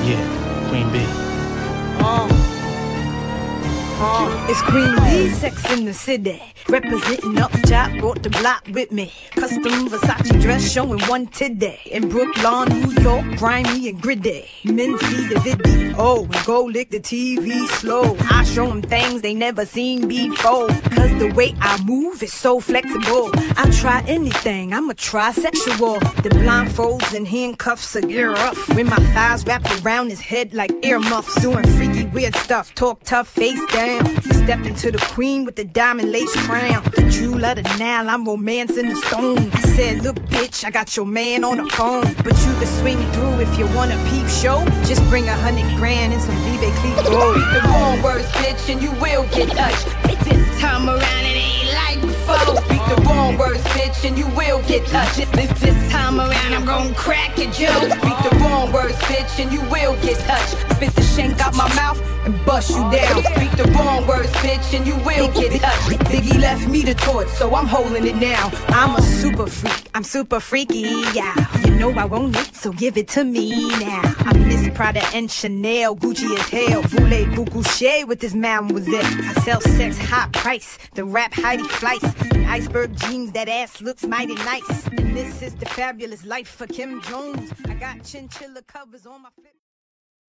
Yeah, Queen B. It's Queen B, Sex in the City. Representing up top, brought the block with me. Custom Versace dress showing one today. In Brooklyn, New York, grimy and gritty. Men see the video and go lick the TV slow. I show them things they never seen before. Cause the way I move is so flexible. I try anything, I'm a trisexual. The blindfolds and handcuffs are gear up. When my thighs wrapped around his head like earmuffs. Doing freaky weird stuff, talk tough, face down. Stepped into the queen with the diamond lace crown. The jewel of the Nile, I'm romancing the stone. I said, look bitch, I got your man on the phone. But you can swing through if you want a peep show. Just bring 100 grand and some Vive Clico. Speak the wrong words, bitch, and you will get touched. This time around it ain't like before. Speak the wrong words, bitch, and you will get touched. This time around I'm gon' crack your joke. Speak the wrong words, bitch, and you will get touched. Spit the shank out my mouth and bust you down. Speak the wrong words, bitch, and you will get touched. Biggie left me the torch, so I'm holding it now. I'm a super freak, I'm super freaky, yeah. You know I want it, so give it to me now. I'm Miss Prada and Chanel, Gucci as hell. Voulez-vous coucher with this mademoiselle? I sell sex high price, the rap Heidi Fleiss. In iceberg jeans, that ass looks mighty nice. And this is the fabulous life for Kim Jones. I got chinchilla covers on my flip.